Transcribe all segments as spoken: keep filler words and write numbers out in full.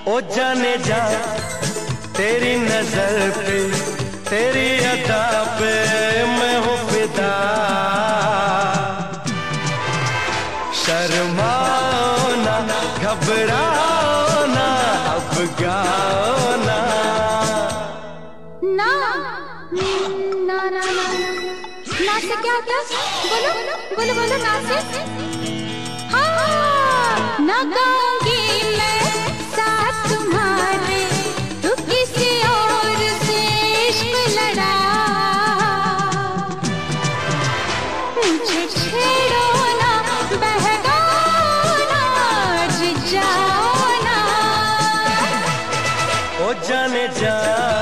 ओ जाने जा तेरी नजर पे, तेरी अदा पे मैं हूँ फिदा। शर्माओ ना, घबराओ ना, अब गाओ ना। ना ना ना ना ना से क्या क्या बोलो बोलो बोलो ना से। हाँ ना गाऊंगी मैं साथ तुम्हारे, तू किसी और से इश्क लड़ा। मुझे छेड़ो ना, बहकाओ ना, आज जाओ ना। ओ जाने जा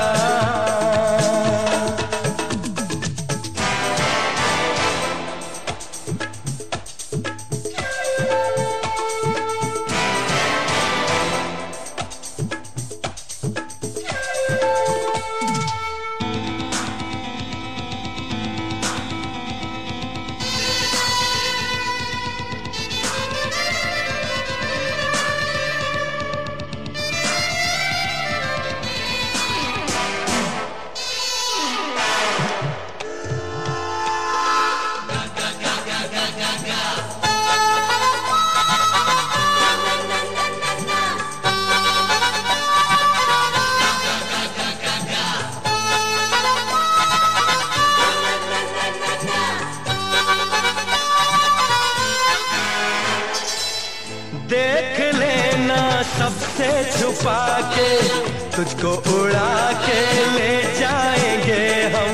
देख लेना सबसे छुपा के, तुझको उड़ा के ले जाएंगे हम।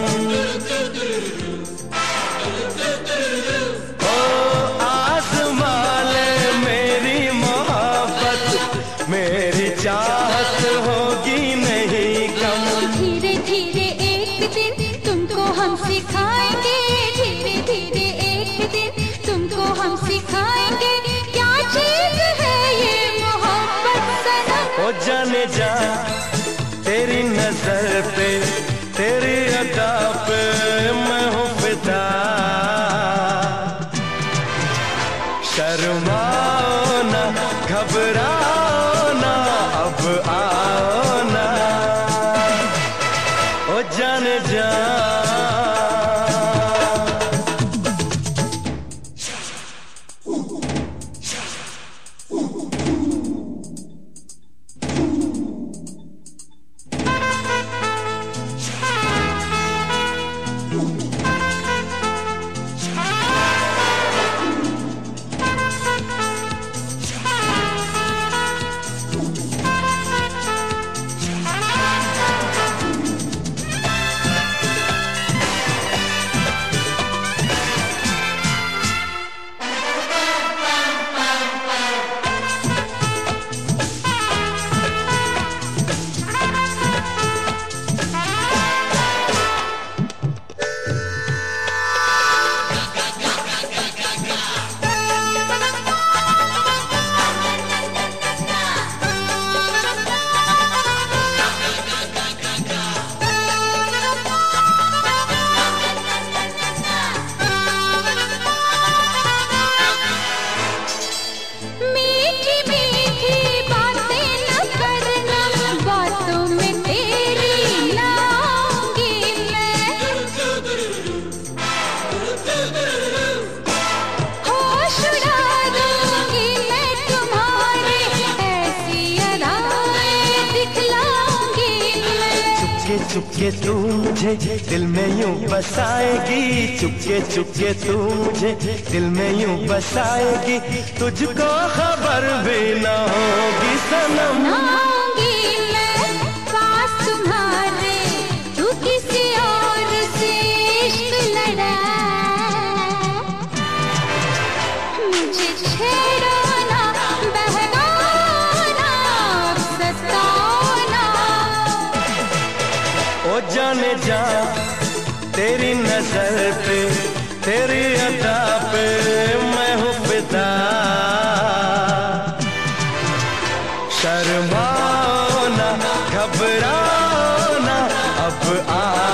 ओ आसमां ले मेरी मोहब्बत, मेरी चाहत होगी नहीं कम। धीरे धीरे एक दिन तुमको हम सिखाएंगे, धीरे धीरे एक दिन तुमको हम सिखाएंगे क्या चीज है ये मोहब्बत सनम। ओ जाने जा तेरी नजर पे, तेरी अदा पे मैं हूँ फिदा। शर्माओ ना, घबराओ ना, अब आओ ना। ओ जाने जा चुपके तू मुझे दिल में यूं बसाएगी, चुपके चुपके तू मुझे दिल में यूं बसाएगी। तुझको खबर भी ना होगी सनम। ना आऊंगी मैं पास तुम्हारे, तू किसी और से इश्क लड़ा। मुझे छेड़ो ना, बहकाओ ना, सताओ ना। ओ जाने जा तेरी नजर पे, तेरी अदा पे मैं हूँ फिदा। शर्माओ ना, घबराओ ना, अब आ